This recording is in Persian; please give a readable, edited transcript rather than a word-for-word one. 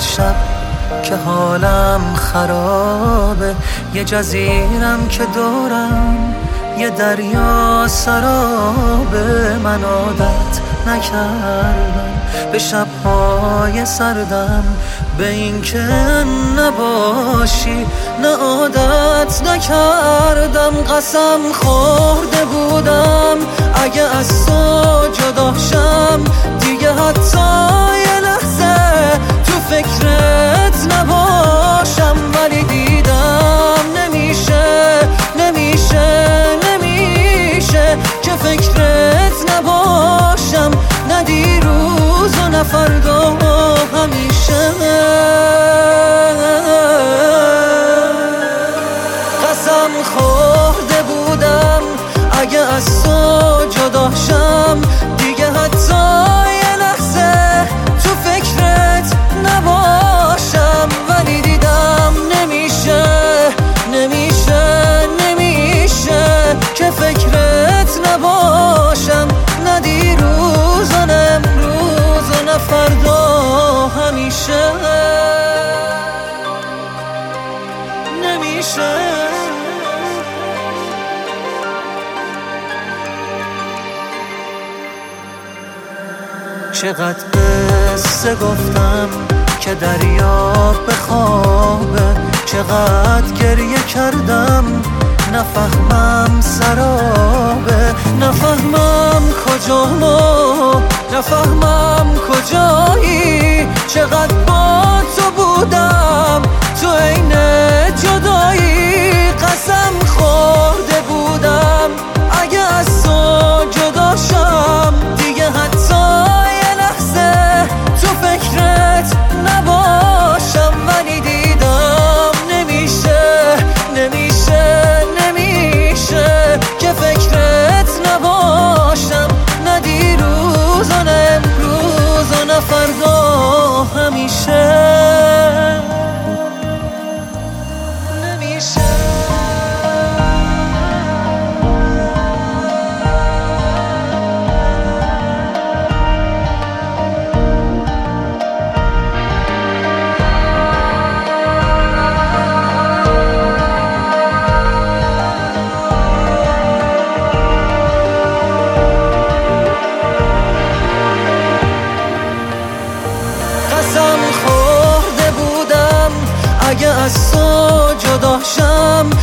شب که حالم خرابه، یه جزیرم که دورم یه دریا سرابه. من عادت نکردم به شب‌های سردم، به این که نباشی نه عادت نکردم. قسم خورده بودم اگه از تو جدا شم دیگه حتی یه لحظه تو فکرت نباشم. ولی دیدم نمیشه که فکرت نباشم، نه دیروز و نه فردا، همیشه. قسم خورده بودم اگه از تو جدا شم دیگه حتی یه لحظه تو فکرت نباشم. ولی دیدم نمیشه که فکرت نباشم، نه دیروز و نه امروز و نه فردا، همیشه. نمیشه. چقدر قصه گفتم که دریا بخوابه، چقدر گریه کردم نفهمم سرابه، نفهمم کجامو، نفهمم کجایی. چقدر با تو بودم تو عین جدایی. قسم خورده بودم اگه از تو جدا شم دیگه حتی یه لحظه تو فکرت نباشم. ولی دیدم نمیشه که فکرت نباشم، نه دیروز و نه امروز و نه فردا، همیشه. قسم خورده بودم اگه از تو جدا شم